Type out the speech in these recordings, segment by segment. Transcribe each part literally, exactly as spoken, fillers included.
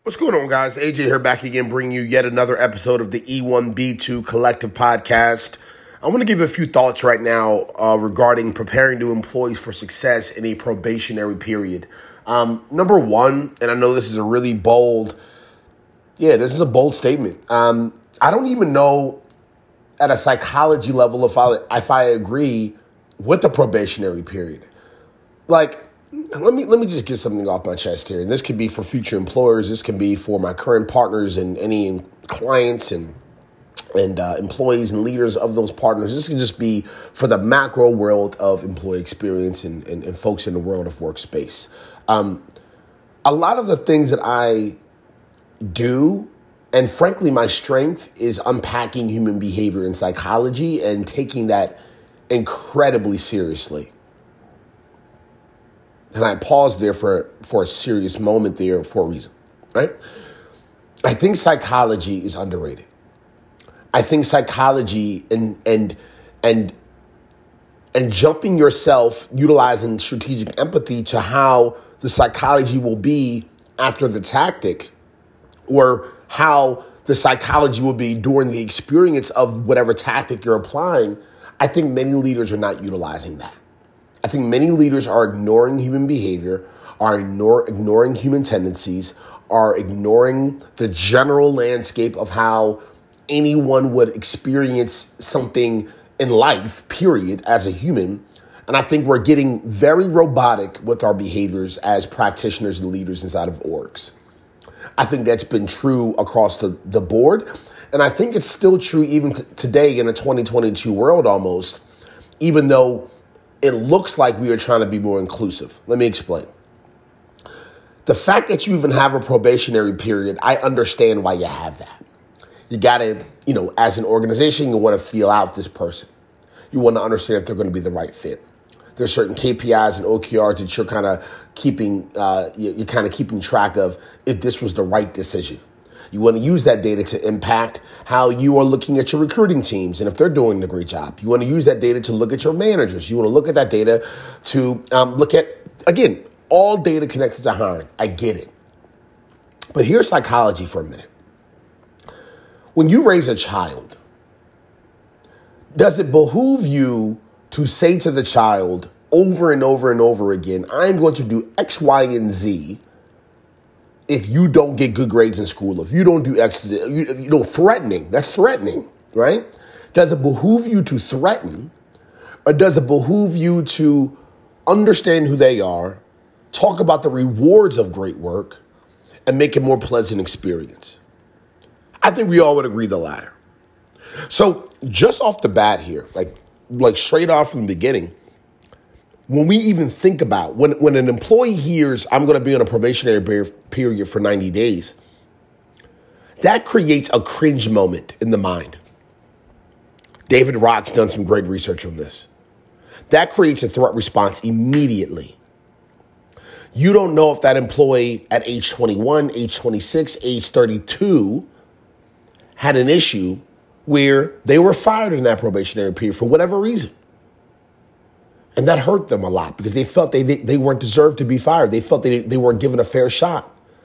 What's going on, guys? A J here, back again, bringing you yet another episode of the E one B two Collective Podcast. I want to give a few thoughts right now uh, regarding preparing new employees for success in a probationary period. Um, number one, and I know this is a really bold, yeah, this is a bold statement. Um, I don't even know at a psychology level if I if I agree with the probationary period. Like, Let me let me just get something off my chest here. And this could be for future employers. This can be for my current partners and any clients and and uh, employees and leaders of those partners. This can just be for the macro world of employee experience and, and, and folks in the world of workspace. Um, a lot of the things that I do, and frankly, my strength is unpacking human behavior and psychology and taking that incredibly seriously. And I paused there for, for a serious moment there for a reason, right? I think psychology is underrated. I think psychology and and and and jumping yourself, utilizing strategic empathy to how the psychology will be after the tactic, or how the psychology will be during the experience of whatever tactic you're applying. I think many leaders are not utilizing that. I think many leaders are ignoring human behavior, are ignore, ignoring human tendencies, are ignoring the general landscape of how anyone would experience something in life, period, as a human. And I think we're getting very robotic with our behaviors as practitioners and leaders inside of orgs. I think that's been true across the, the board. And I think it's still true even t- today in a twenty twenty-two world almost, even though it looks like we are trying to be more inclusive. Let me explain. The fact that you even have a probationary period, I understand why you have that. You got to, you know, as an organization, you want to feel out this person. You want to understand if they're going to be the right fit. There's certain K P Is and O K Rs that you're kind of keeping, uh, you're kind of keeping track of if this was the right decision. You want to use that data to impact how you are looking at your recruiting teams and if they're doing a great job. You want to use that data to look at your managers. You want to look at that data to um, look at, again, all data connected to hiring. I get it. But here's psychology for a minute. When you raise a child, does it behoove you to say to the child over and over and over again, I'm going to do X, Y, and Z if you don't get good grades in school, if you don't do X, you, you know, threatening, that's threatening, right? Does it behoove you to threaten, or does it behoove you to understand who they are, talk about the rewards of great work, and make a more pleasant experience? I think we all would agree the latter. So just off the bat here, like, like straight off from the beginning, when we even think about, when, when an employee hears, I'm going to be on a probationary period for ninety days, that creates a cringe moment in the mind. David Rock's done some great research on this. That creates a threat response immediately. You don't know if that employee at age twenty-one, age twenty-six, age thirty-two had an issue where they were fired in that probationary period for whatever reason. And that hurt them a lot because they felt they, they, they weren't deserved to be fired. They felt they, they weren't given a fair shot.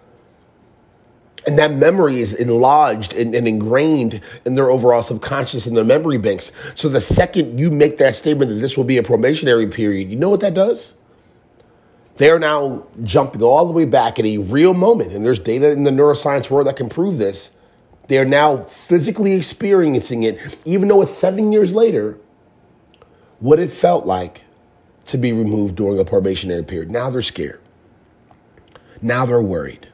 And that memory is enlarged and, and ingrained in their overall subconscious and their memory banks. So the second you make that statement that this will be a probationary period, you know what that does? They're now jumping all the way back at a real moment. And there's data in the neuroscience world that can prove this. They're now physically experiencing it, even though it's seven years later, what it felt like to be removed during a probationary period. Now they're scared. Now they're worried.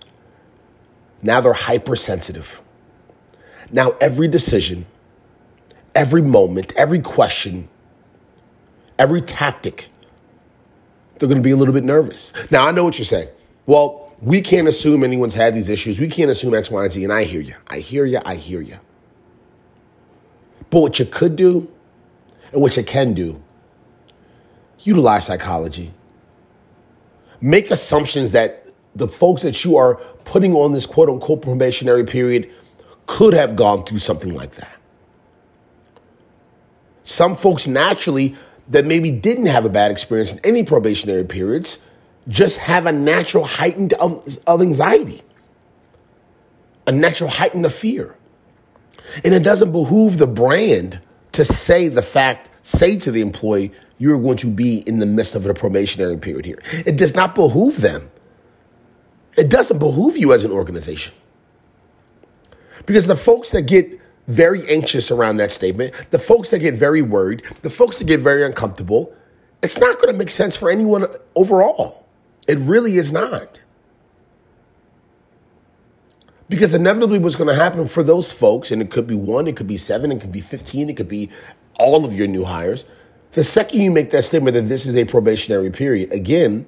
Now they're hypersensitive. Now every decision, every moment, every question, every tactic, they're going to be a little bit nervous. Now I know what you're saying. Well, we can't assume anyone's had these issues. We can't assume X, Y, and Z. And I hear you. I hear you. I hear you. But what you could do and what you can do, utilize psychology. Make assumptions that the folks that you are putting on this quote unquote probationary period could have gone through something like that. Some folks naturally that maybe didn't have a bad experience in any probationary periods just have a natural heightened of, of anxiety. a natural heighten of fear. And it doesn't behoove the brand to say the fact, say to the employee, you're going to be in the midst of a probationary period here. It does not behoove them. It doesn't behoove you as an organization. Because the folks that get very anxious around that statement, the folks that get very worried, the folks that get very uncomfortable, it's not going to make sense for anyone overall. It really is not. Because inevitably what's going to happen for those folks, and it could be one, it could be seven, it could be fifteen, it could be all of your new hires. The second you make that statement that this is a probationary period, again,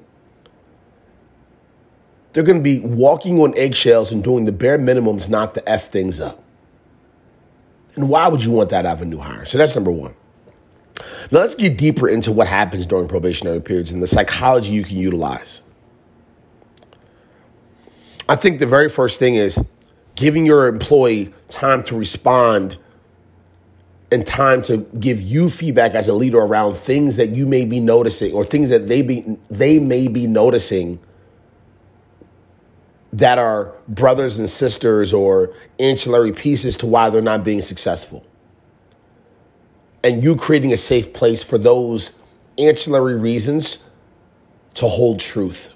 they're going to be walking on eggshells and doing the bare minimums not to F things up. And why would you want that out of a new hire? So that's number one. Now let's get deeper into what happens during probationary periods and the psychology you can utilize. I think the very first thing is giving your employee time to respond and time to give you feedback as a leader around things that you may be noticing or things that they be they may be noticing that are brothers and sisters or ancillary pieces to why they're not being successful. And you creating a safe place for those ancillary reasons to hold truth.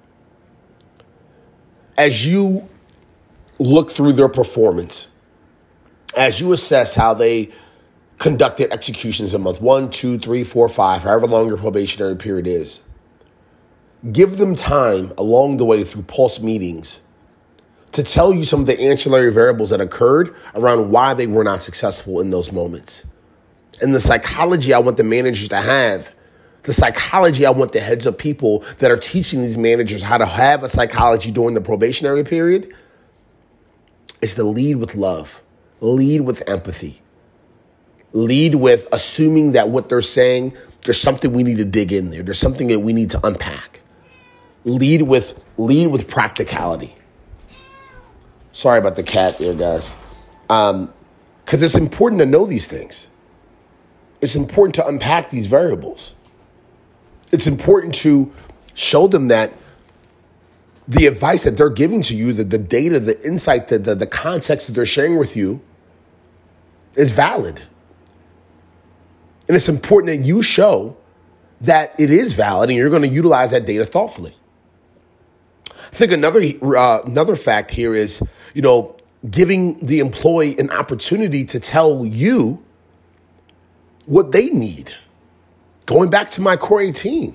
As you look through their performance, as you assess how they conducted executions in month one, two, three, four, five, however long your probationary period is, give them time along the way through pulse meetings to tell you some of the ancillary variables that occurred around why they were not successful in those moments. And the psychology I want the managers to have, the psychology I want the heads of people that are teaching these managers how to have a psychology during the probationary period is to lead with love, lead with empathy, lead with assuming that what they're saying, there's something we need to dig in there. There's something that we need to unpack. Lead with lead with practicality. Sorry about the cat there, guys. Um, because it's important to know these things. It's important to unpack these variables. It's important to show them that the advice that they're giving to you, the, the data, the insight, the, the, the context that they're sharing with you is valid. And it's important that you show that it is valid and you're going to utilize that data thoughtfully. I think another uh, another fact here is, you know, giving the employee an opportunity to tell you what they need. Going back to my core eighteen.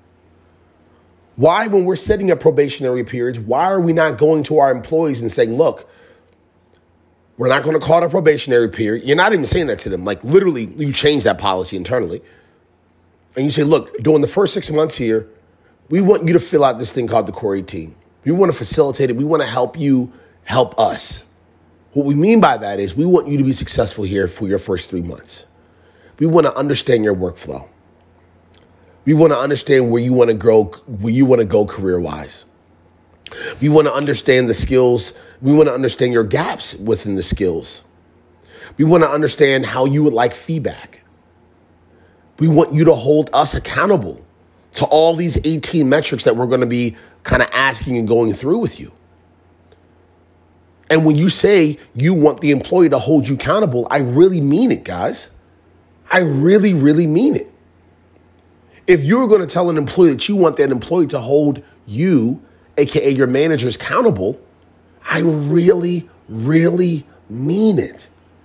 Why, when we're setting up probationary periods, why are we not going to our employees and saying, look, we're not going to call it a probationary period. You're not even saying that to them. Like literally, you change that policy internally. And you say, look, during the first six months here, we want you to fill out this thing called the core eighteen. We want to facilitate it. We want to help you help us. What we mean by that is we want you to be successful here for your first three months. We want to understand your workflow. We want to understand where you want to grow, where you want to go career-wise. We want to understand the skills. We want to understand your gaps within the skills. We want to understand how you would like feedback. We want you to hold us accountable to all these eighteen metrics that we're going to be kind of asking and going through with you. And when you say you want the employee to hold you accountable, I really mean it, guys. I really, really mean it. If you're going to tell an employee that you want that employee to hold you, A K A your managers, accountable, I really, really mean it.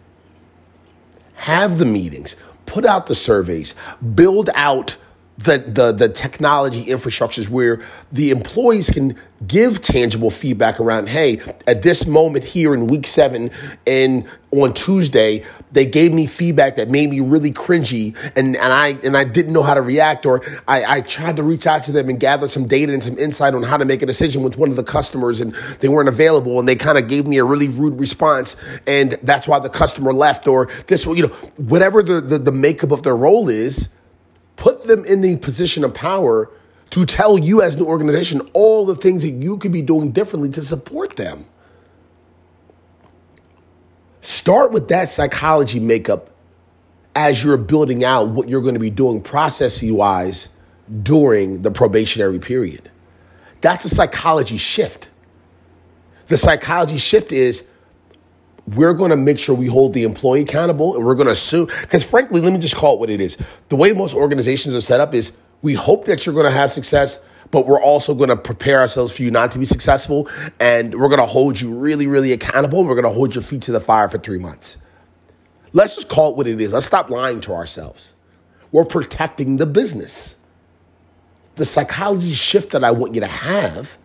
Have the meetings, put out the surveys, build out the, the, the technology infrastructures where the employees can give tangible feedback around, hey, at this moment here in week seven and on Tuesday, they gave me feedback that made me really cringy and, and I and I didn't know how to react, or I, I tried to reach out to them and gather some data and some insight on how to make a decision with one of the customers and they weren't available and they kind of gave me a really rude response and that's why the customer left, or this, you know, whatever the, the, the makeup of their role is. Put them in the position of power to tell you as an organization all the things that you could be doing differently to support them. Start with that psychology makeup as you're building out what you're going to be doing process-wise during the probationary period. That's a psychology shift. The psychology shift is we're going to make sure we hold the employee accountable, and we're going to assume, because frankly, let me just call it what it is. The way most organizations are set up is we hope that you're going to have success, but we're also going to prepare ourselves for you not to be successful, and we're going to hold you really, really accountable. We're going to hold your feet to the fire for three months. Let's just call it what it is. Let's stop lying to ourselves. We're protecting the business. The psychology shift that I want you to have,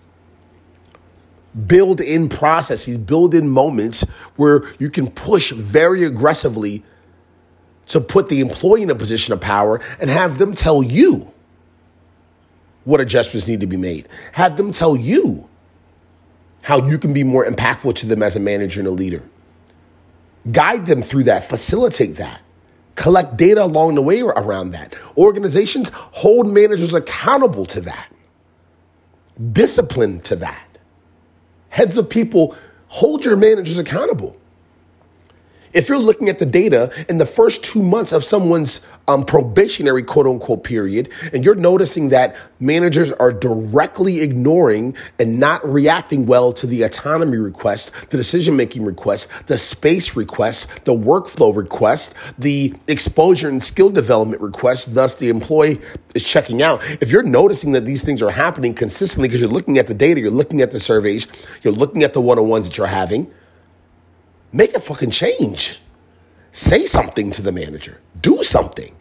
build in processes, build in moments where you can push very aggressively to put the employee in a position of power and have them tell you what adjustments need to be made. Have them tell you how you can be more impactful to them as a manager and a leader. Guide them through that, facilitate that. Collect data along the way around that. Organizations hold managers accountable to that. Discipline to that. Heads of people, hold your managers accountable. If you're looking at the data in the first two months of someone's um, probationary quote unquote period, and you're noticing that managers are directly ignoring and not reacting well to the autonomy request, the decision-making request, the space request, the workflow request, the exposure and skill development request, thus the employee is checking out. If you're noticing that these things are happening consistently because you're looking at the data, you're looking at the surveys, you're looking at the one-on-ones that you're having, make a fucking change. Say something to the manager. Do something.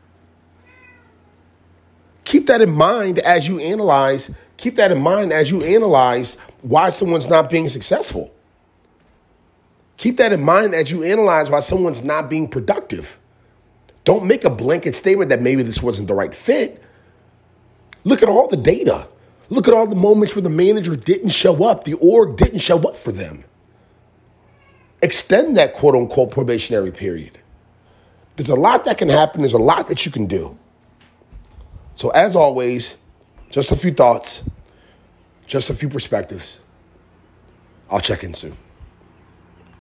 Keep that in mind as you analyze. Keep that in mind as you analyze why someone's not being successful. Keep that in mind as you analyze why someone's not being productive. Don't make a blanket statement that maybe this wasn't the right fit. Look at all the data. Look at all the moments where the manager didn't show up. The org didn't show up for them. Extend that quote unquote probationary period. There's a lot that can happen. There's a lot that you can do. So as always, just a few thoughts, just a few perspectives. I'll check in soon.